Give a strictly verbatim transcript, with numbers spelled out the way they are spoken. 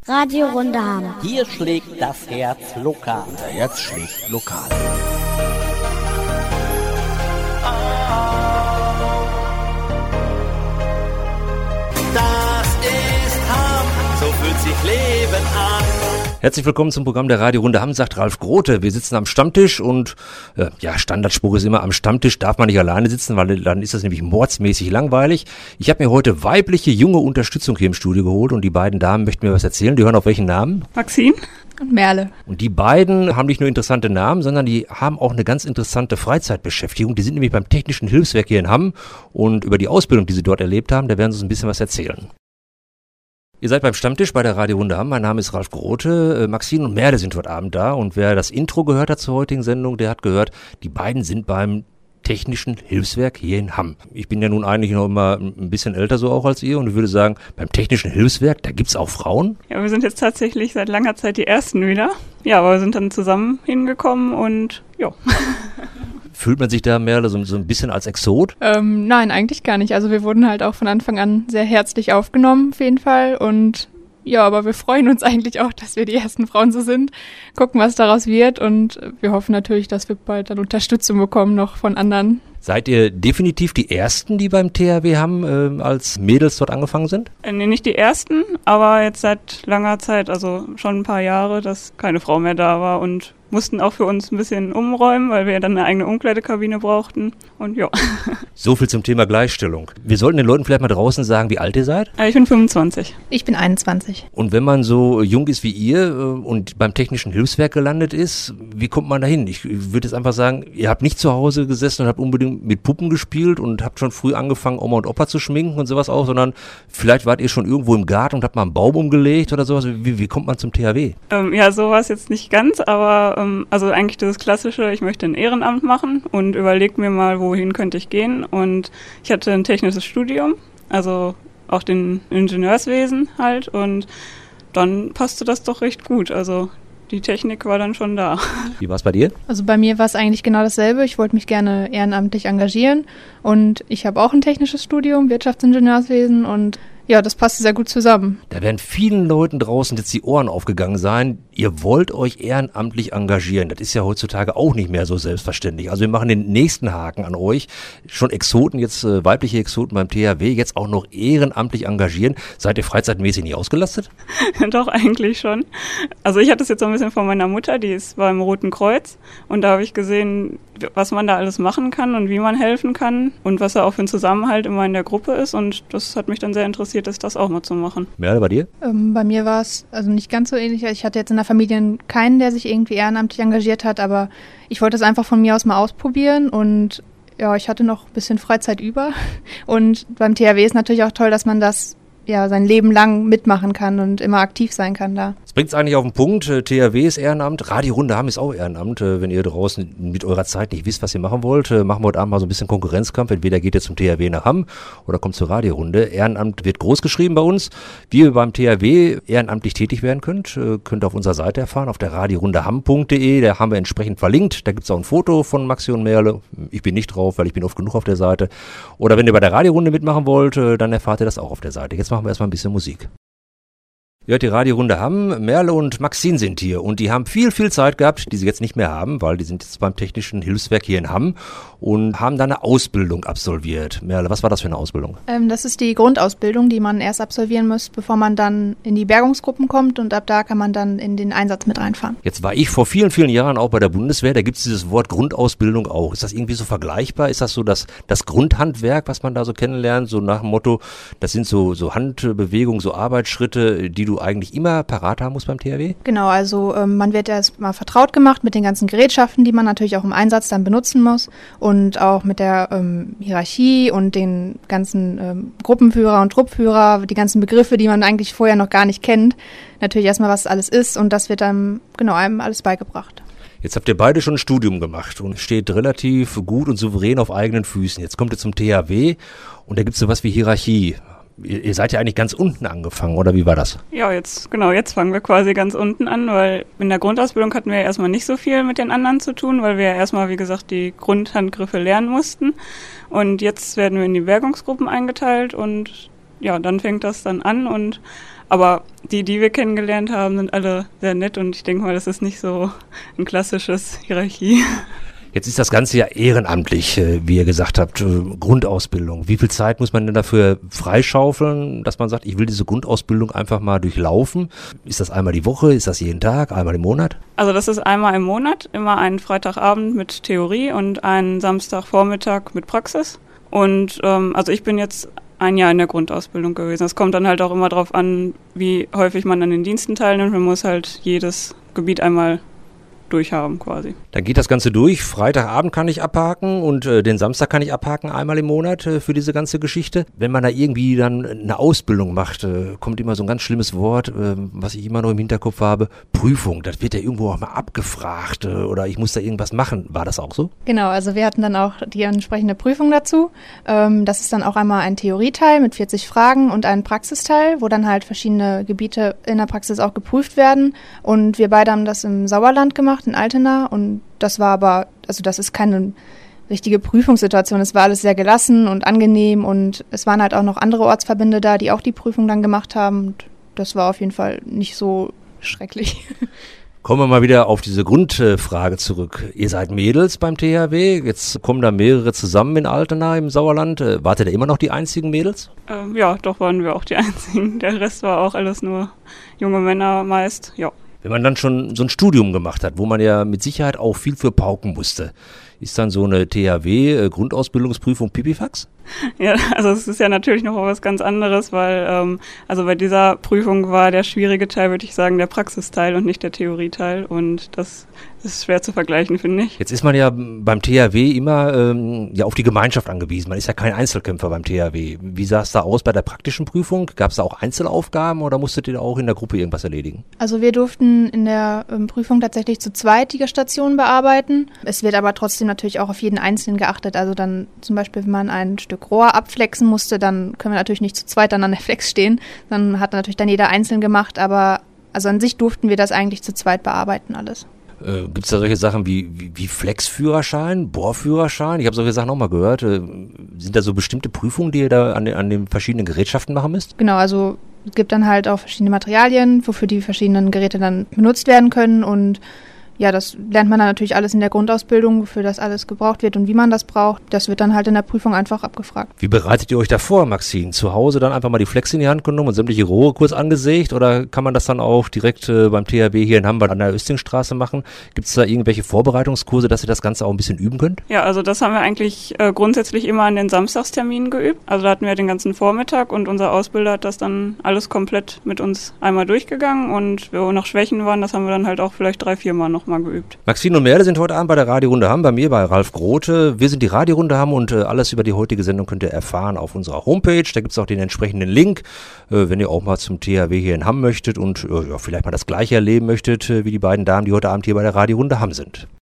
Radio Runde Ham. Hier schlägt das Herz lokal. Unser Herz schlägt lokal. Das ist Ham, so fühlt sich Leben an. Herzlich willkommen zum Programm der Radio Runde Ham, sagt Ralf Grote. Wir sitzen am Stammtisch und äh, ja, Standardspruch ist immer, am Stammtisch darf man nicht alleine sitzen, weil dann ist das nämlich mordsmäßig langweilig. Ich habe mir heute weibliche, junge Unterstützung hier im Studio geholt und die beiden Damen möchten mir was erzählen. Die hören auf welchen Namen? Maxine und Merle. Und die beiden haben nicht nur interessante Namen, sondern die haben auch eine ganz interessante Freizeitbeschäftigung. Die sind nämlich beim Technischen Hilfswerk hier in Hamm und über die Ausbildung, die sie dort erlebt haben, da werden sie uns ein bisschen was erzählen. Ihr seid beim Stammtisch bei der Radio Runde Ham. Mein Name ist Ralf Grote. Maxine und Merle sind heute Abend da. Und wer das Intro gehört hat zur heutigen Sendung, der hat gehört, die beiden sind beim Technischen Hilfswerk hier in Hamm. Ich bin ja nun eigentlich noch immer ein bisschen älter so auch als ihr und ich würde sagen, beim Technischen Hilfswerk, da gibt's auch Frauen? Ja, wir sind jetzt tatsächlich seit langer Zeit die Ersten wieder. Ja, aber wir sind dann zusammen hingekommen und ja. Fühlt man sich da, Merle, so, so ein bisschen als Exot? Ähm, nein, eigentlich gar nicht. Also wir wurden halt auch von Anfang an sehr herzlich aufgenommen, auf jeden Fall. Und ja, aber wir freuen uns eigentlich auch, dass wir die ersten Frauen so sind. Gucken, was daraus wird. Und wir hoffen natürlich, dass wir bald dann Unterstützung bekommen noch von anderen. Seid ihr definitiv die Ersten, die beim T H W Hamm äh, als Mädels dort angefangen sind? Äh, nee, nicht die Ersten, aber jetzt seit langer Zeit, also schon ein paar Jahre, dass keine Frau mehr da war und mussten auch für uns ein bisschen umräumen, weil wir dann eine eigene Umkleidekabine brauchten und ja. So viel zum Thema Gleichstellung. Wir sollten den Leuten vielleicht mal draußen sagen, wie alt ihr seid? Ich bin fünfundzwanzig. Ich bin einundzwanzig. Und wenn man so jung ist wie ihr und beim Technischen Hilfswerk gelandet ist, wie kommt man da hin? Ich würde jetzt einfach sagen, ihr habt nicht zu Hause gesessen und habt unbedingt mit Puppen gespielt und habt schon früh angefangen, Oma und Opa zu schminken und sowas auch, sondern vielleicht wart ihr schon irgendwo im Garten und habt mal einen Baum umgelegt oder sowas. Wie, wie kommt man zum T H W? Ähm, ja, so war es jetzt nicht ganz, aber also eigentlich das Klassische, ich möchte ein Ehrenamt machen und überlege mir mal, wohin könnte ich gehen. Und ich hatte ein technisches Studium, also auch den Ingenieurswesen halt. Und dann passte das doch recht gut. Also die Technik war dann schon da. Wie war es bei dir? Also bei mir war es eigentlich genau dasselbe. Ich wollte mich gerne ehrenamtlich engagieren. Und ich habe auch ein technisches Studium, Wirtschaftsingenieurswesen und ja, das passt sehr gut zusammen. Da werden vielen Leuten draußen jetzt die Ohren aufgegangen sein. Ihr wollt euch ehrenamtlich engagieren. Das ist ja heutzutage auch nicht mehr so selbstverständlich. Also wir machen den nächsten Haken an euch. Schon Exoten, jetzt äh, weibliche Exoten beim T H W, jetzt auch noch ehrenamtlich engagieren. Seid ihr freizeitmäßig nicht ausgelastet? Doch, eigentlich schon. Also ich hatte es jetzt so ein bisschen von meiner Mutter, die ist beim Roten Kreuz. Und da habe ich gesehen, was man da alles machen kann und wie man helfen kann und was da auch für ein Zusammenhalt immer in der Gruppe ist. Und das hat mich dann sehr interessiert, das, das auch mal zu machen. Merle, bei dir? Ähm, bei mir war es also nicht ganz so ähnlich. Ich hatte jetzt in der Familie keinen, der sich irgendwie ehrenamtlich engagiert hat, aber ich wollte es einfach von mir aus mal ausprobieren und ja, ich hatte noch ein bisschen Freizeit über. Und beim T H W ist natürlich auch toll, dass man das ja sein Leben lang mitmachen kann und immer aktiv sein kann da. Das bringt es eigentlich auf den Punkt. T H W ist Ehrenamt, Radio Runde Ham ist auch Ehrenamt. Wenn ihr draußen mit eurer Zeit nicht wisst, was ihr machen wollt, machen wir heute Abend mal so ein bisschen Konkurrenzkampf. Entweder geht ihr zum T H W nach Hamm oder kommt zur Radiorunde. Ehrenamt wird groß geschrieben bei uns. Wie ihr beim T H W ehrenamtlich tätig werden könnt, könnt ihr auf unserer Seite erfahren, auf der radiorundeham punkt de. Da haben wir entsprechend verlinkt. Da gibt es auch ein Foto von Maxi und Merle. Ich bin nicht drauf, weil ich bin oft genug auf der Seite. Oder wenn ihr bei der Radiorunde mitmachen wollt, dann erfahrt ihr das auch auf der Seite. Jetzt machen wir erstmal ein bisschen Musik. Ihr hört die Radiorunde Hamm, Merle und Maxine sind hier und die haben viel, viel Zeit gehabt, die sie jetzt nicht mehr haben, weil die sind jetzt beim Technischen Hilfswerk hier in Hamm und haben da eine Ausbildung absolviert. Merle, was war das für eine Ausbildung? Ähm, das ist die Grundausbildung, die man erst absolvieren muss, bevor man dann in die Bergungsgruppen kommt und ab da kann man dann in den Einsatz mit reinfahren. Jetzt war ich vor vielen, vielen Jahren auch bei der Bundeswehr, da gibt es dieses Wort Grundausbildung auch. Ist das irgendwie so vergleichbar? Ist das so das, das Grundhandwerk, was man da so kennenlernt, so nach dem Motto, das sind so, so Handbewegungen, so Arbeitsschritte, die du eigentlich immer parat haben musst beim T H W? Genau, also ähm, man wird erst mal vertraut gemacht mit den ganzen Gerätschaften, die man natürlich auch im Einsatz dann benutzen muss und auch mit der ähm, Hierarchie und den ganzen ähm, Gruppenführer und Truppführer, die ganzen Begriffe, die man eigentlich vorher noch gar nicht kennt. Natürlich erstmal, was alles ist und das wird dann genau einem alles beigebracht. Jetzt habt ihr beide schon ein Studium gemacht und steht relativ gut und souverän auf eigenen Füßen. Jetzt kommt ihr zum T H W und da gibt es sowas wie Hierarchie. Ihr, ihr seid ja eigentlich ganz unten angefangen, oder wie war das? Ja, jetzt, genau, jetzt fangen wir quasi ganz unten an, weil in der Grundausbildung hatten wir ja erstmal nicht so viel mit den anderen zu tun, weil wir ja erstmal, wie gesagt, die Grundhandgriffe lernen mussten. Und jetzt werden wir in die Bergungsgruppen eingeteilt und ja, dann fängt das dann an und aber die, die wir kennengelernt haben, sind alle sehr nett und ich denke mal, das ist nicht so ein klassisches Hierarchie. Jetzt ist das Ganze ja ehrenamtlich, äh, wie ihr gesagt habt, äh, Grundausbildung. Wie viel Zeit muss man denn dafür freischaufeln, dass man sagt, ich will diese Grundausbildung einfach mal durchlaufen? Ist das einmal die Woche? Ist das jeden Tag? Einmal im Monat? Also das ist einmal im Monat, immer einen Freitagabend mit Theorie und einen Samstagvormittag mit Praxis. Und ähm, also ich bin jetzt ein Jahr in der Grundausbildung gewesen. Es kommt dann halt auch immer darauf an, wie häufig man an den Diensten teilnimmt. Man muss halt jedes Gebiet einmal durchhaben quasi. Dann geht das Ganze durch. Freitagabend kann ich abhaken und äh, den Samstag kann ich abhaken, einmal im Monat äh, für diese ganze Geschichte. Wenn man da irgendwie dann eine Ausbildung macht, äh, kommt immer so ein ganz schlimmes Wort, äh, was ich immer noch im Hinterkopf habe, Prüfung. Das wird ja irgendwo auch mal abgefragt äh, oder ich muss da irgendwas machen. War das auch so? Genau, also wir hatten dann auch die entsprechende Prüfung dazu. Ähm, das ist dann auch einmal ein Theorieteil mit vierzig Fragen und ein Praxisteil, wo dann halt verschiedene Gebiete in der Praxis auch geprüft werden. Und wir beide haben das im Sauerland gemacht, in Altena, und das war aber, also das ist keine richtige Prüfungssituation, es war alles sehr gelassen und angenehm und es waren halt auch noch andere Ortsverbände da, die auch die Prüfung dann gemacht haben und das war auf jeden Fall nicht so schrecklich. Kommen wir mal wieder auf diese Grundfrage zurück. Ihr seid Mädels beim T H W, jetzt kommen da mehrere zusammen in Altena im Sauerland. Wart ihr da immer noch die einzigen Mädels? Ähm, ja, doch waren wir auch die einzigen. Der Rest war auch alles nur junge Männer meist, ja. Wenn man dann schon so ein Studium gemacht hat, wo man ja mit Sicherheit auch viel für pauken musste, ist dann so eine T H W-Grundausbildungsprüfung Pipifax? Ja, also es ist ja natürlich noch was ganz anderes, weil ähm, also bei dieser Prüfung war der schwierige Teil, würde ich sagen, der Praxisteil und nicht der Theorieteil und das ist schwer zu vergleichen, finde ich. Jetzt ist man ja beim T H W immer ähm, ja auf die Gemeinschaft angewiesen. Man ist ja kein Einzelkämpfer beim T H W. Wie sah es da aus bei der praktischen Prüfung? Gab es da auch Einzelaufgaben oder musstet ihr da auch in der Gruppe irgendwas erledigen? Also wir durften in der ähm, Prüfung tatsächlich zu zweit die Stationen bearbeiten. Es wird aber trotzdem natürlich auch auf jeden Einzelnen geachtet. Also dann zum Beispiel, wenn man ein Stück Rohr abflexen musste, dann können wir natürlich nicht zu zweit dann an der Flex stehen. Dann hat natürlich dann jeder einzeln gemacht, aber also an sich durften wir das eigentlich zu zweit bearbeiten alles. Äh, Gibt es da solche Sachen wie, wie, wie Flexführerschein, Bohrführerschein? Ich habe solche Sachen auch mal gehört. Äh, sind da so bestimmte Prüfungen, die ihr da an den, an den verschiedenen Gerätschaften machen müsst? Genau, also es gibt dann halt auch verschiedene Materialien, wofür die verschiedenen Geräte dann benutzt werden können und ja, das lernt man dann natürlich alles in der Grundausbildung, wofür das alles gebraucht wird und wie man das braucht. Das wird dann halt in der Prüfung einfach abgefragt. Wie bereitet ihr euch da vor, Maxine? Zu Hause dann einfach mal die Flex in die Hand genommen und sämtliche Rohre kurz angesägt oder kann man das dann auch direkt äh, beim T H W hier in Hamburg an der Östingstraße machen? Gibt es da irgendwelche Vorbereitungskurse, dass ihr das Ganze auch ein bisschen üben könnt? Ja, also das haben wir eigentlich äh, grundsätzlich immer an den Samstagsterminen geübt. Also da hatten wir den ganzen Vormittag und unser Ausbilder hat das dann alles komplett mit uns einmal durchgegangen und wo noch Schwächen waren, das haben wir dann halt auch vielleicht drei, vier Mal noch mal geübt. Maxine und Merle sind heute Abend bei der Radiorunde Hamm, bei mir, bei Ralf Grote. Wir sind die Radiorunde Hamm und äh, alles über die heutige Sendung könnt ihr erfahren auf unserer Homepage. Da gibt es auch den entsprechenden Link, äh, wenn ihr auch mal zum T H W hier in Hamm möchtet und äh, ja, vielleicht mal das Gleiche erleben möchtet, äh, wie die beiden Damen, die heute Abend hier bei der Radiorunde Hamm sind.